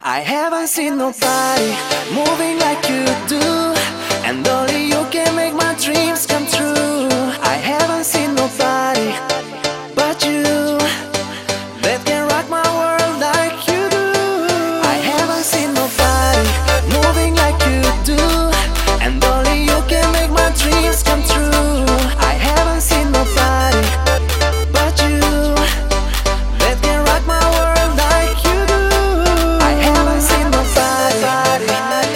I haven't seen nobody moving like you do, and only you can make my dreams come true. I haven't seen nobody but you that can rock my world like you do. I haven't seen nobody moving like you do, and only you can make my dreams come true. I haven't seen nobody but you that can rock my world like you do. I haven't seen nobody.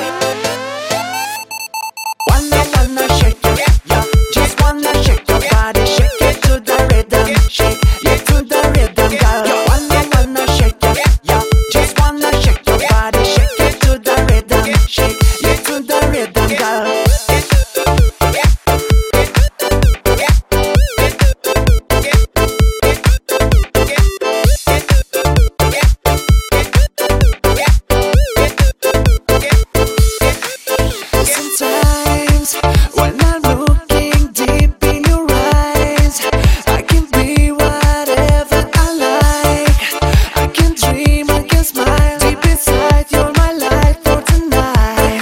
Wanna shake it, yeah. Just wanna shake your body, shake it to the rhythm, shake it to the rhythm, girl. Wanna shake it, yeah. Just wanna shake your body, shake it to the rhythm, shake it to the rhythm, girl. Sometimes when I'm looking deep in your eyes, I can be whatever I like. I can dream, I can smile. Deep inside, you're my life for tonight.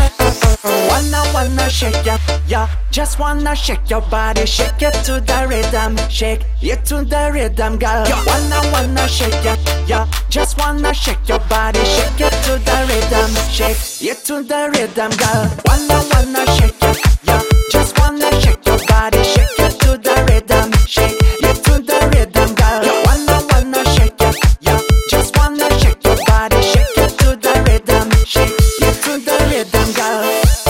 Wanna shake ya, yeah. Just wanna shake your body, shake it to the rhythm, shake it to the rhythm, girl. Wanna shake ya, yeah. Just wanna shake your body, shake it to the rhythm, shake it to the rhythm, girl. Wanna shake ya, yeah. Just wanna shake your body, shake it to the rhythm, shake it to the rhythm, girl. Wanna shake ya, yeah. Just wanna shake your body, shake it to the rhythm, shake it to the rhythm, girl.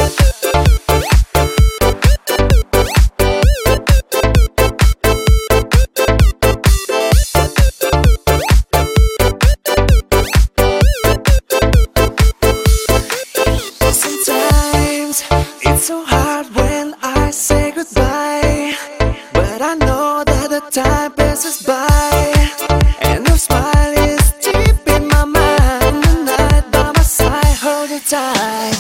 Sometimes it's so hard when I say goodbye, but I know that the time passes by, and your smile is deep in my mind. The night by my side, hold it tight.